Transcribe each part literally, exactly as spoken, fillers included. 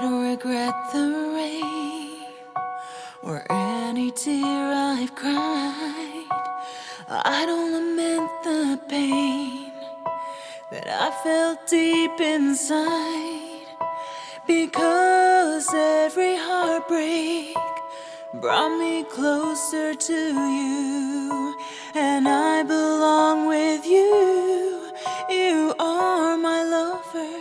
don't regret the rain or any tear I've cried. I don't lament the pain that I felt deep inside, because every heartbreak brought me closer to you, and I belong with you. You are my lover,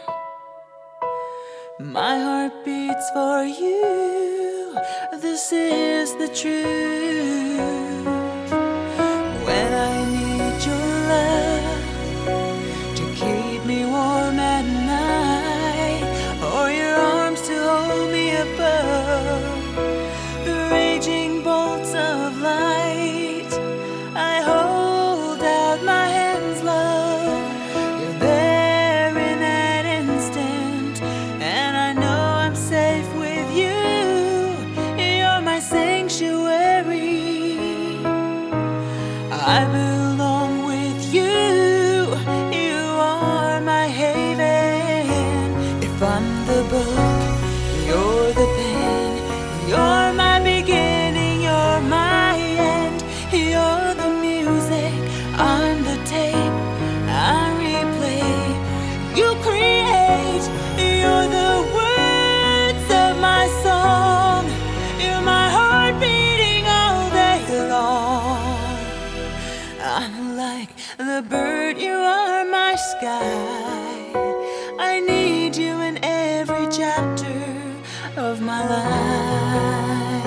my heart beats for you. This is the truth. When I need your love to keep me warm at night, or your arms to hold me above the raging bolts of light, I hold out my hands, love. You're there in that instant, and I know I'm safe with you. You're my sanctuary, I belong with you. You are my haven. If I'm the book, you're the pen. You're my beginning, you're my end. You're the music, I'm the tape I replay. You create, you're the words of my song. You're my heart beating all day long. I'm like the bird, you are my sky. I need you in every chapter of my life.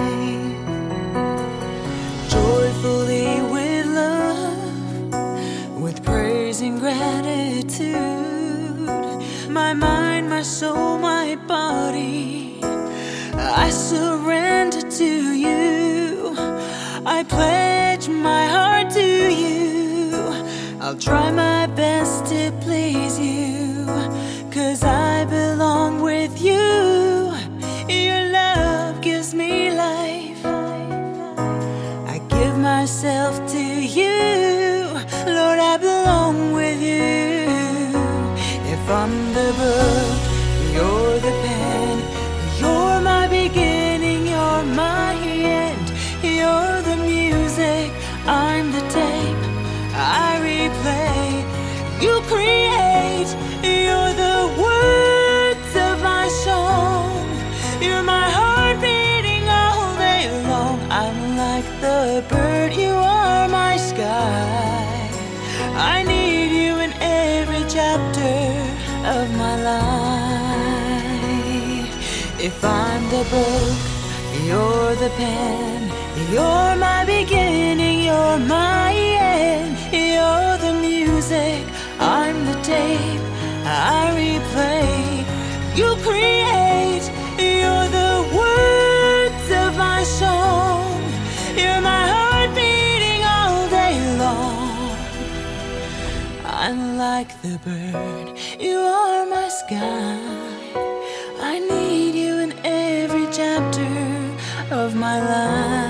Joyfully with love, with praise and gratitude, my mind, my soul, my body, I surrender to you. I pledge my heart to you. I'll try my best to please you, 'cause I belong with you. Your love gives me life, I give myself to you. Lord, I belong with you. If I'm the book, you're the pen. You're my beginning, you're my end. You're the music, I'm the tape I replay. You create, you're the words of my song. You're my heart beating all day long. I'm like the bird, you are my sky. I need you in every chapter of my life. If I'm the book, you're the pen. You're my beginning, you're my end. You're the music, I'm the tape I replay. You create, you're the words of my song. You're my heart beating all day long. I'm like the bird, you are my sky. I need you in every chapter of my life.